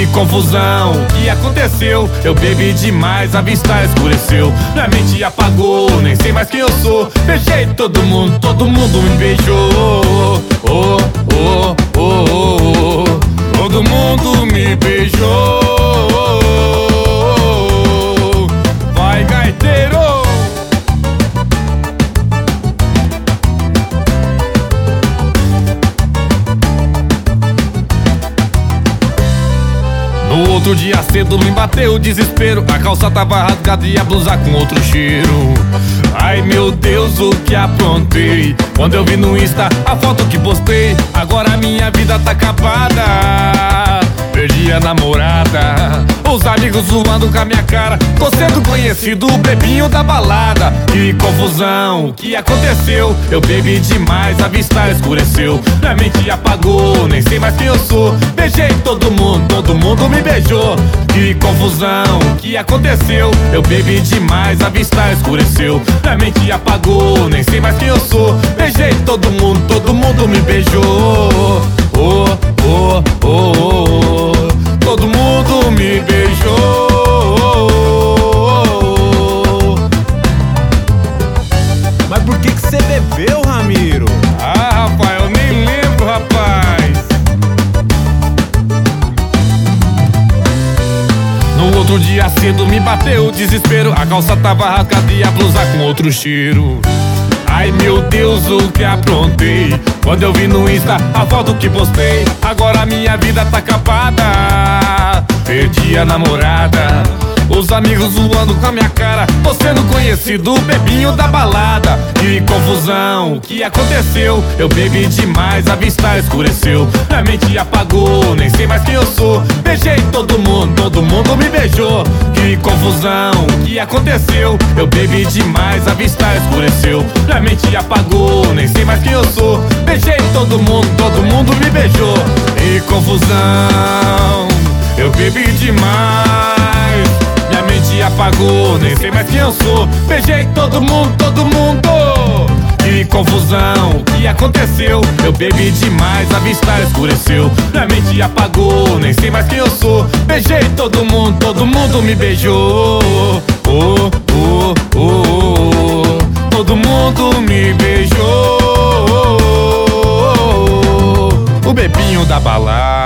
confusão, o que aconteceu? Eu bebi demais, a vista escureceu. Minha mente apagou, nem sei mais quem eu sou. Beijei todo mundo me beijou. Oh, oh, oh, oh, oh. Todo mundo me beijou. Vai, gaiteiro! No outro dia cedo me bateu o desespero. A calça tava rasgada e a blusa com outro cheiro. Ai meu Deus, o que aprontei? Quando eu vi no Insta a foto que postei. Agora minha vida tá acabada. Perdi a namorada, os amigos zoando com a minha cara. Tô sendo conhecido, o bebinho da balada. Que confusão, o que aconteceu? Eu bebi demais, a vista escureceu. Minha mente apagou, nem sei mais quem eu sou. Beijei todo mundo me beijou. Que confusão, o que aconteceu? Eu bebi demais, a vista escureceu. Minha mente apagou, nem sei mais quem eu sou. Beijei todo mundo me beijou. Oh, oh, oh, oh, oh. Todo mundo me beijou. Mas por que você bebeu, Ramiro? Ah, rapaz, eu nem lembro, rapaz. No outro dia cedo me bateu o desespero. A calça tava rasgada e a blusa com outro cheiro. Ai meu Deus, o que aprontei? Quando eu vi no Insta a foto que postei. Agora minha vida tá acabada. Perdi a namorada, os amigos zoando com a minha cara. Tô sendo conhecido, o bebinho da balada. Que confusão, o que aconteceu? Eu bebi demais, a vista escureceu. Minha mente apagou, nem sei mais quem eu sou. Beijei todo mundo me beijou. Que confusão, o que aconteceu? Eu bebi demais, a vista escureceu. Minha mente apagou, nem sei mais quem eu sou. Beijei todo mundo me beijou. Que confusão, eu bebi demais, minha mente apagou, nem sei mais quem eu sou. Beijei todo mundo. Que confusão, o que aconteceu? Eu bebi demais, a vista escureceu. Minha mente apagou, nem sei mais quem eu sou. Beijei todo mundo me beijou. Oh, oh, oh, oh. Todo mundo me beijou. O bebinho da balada.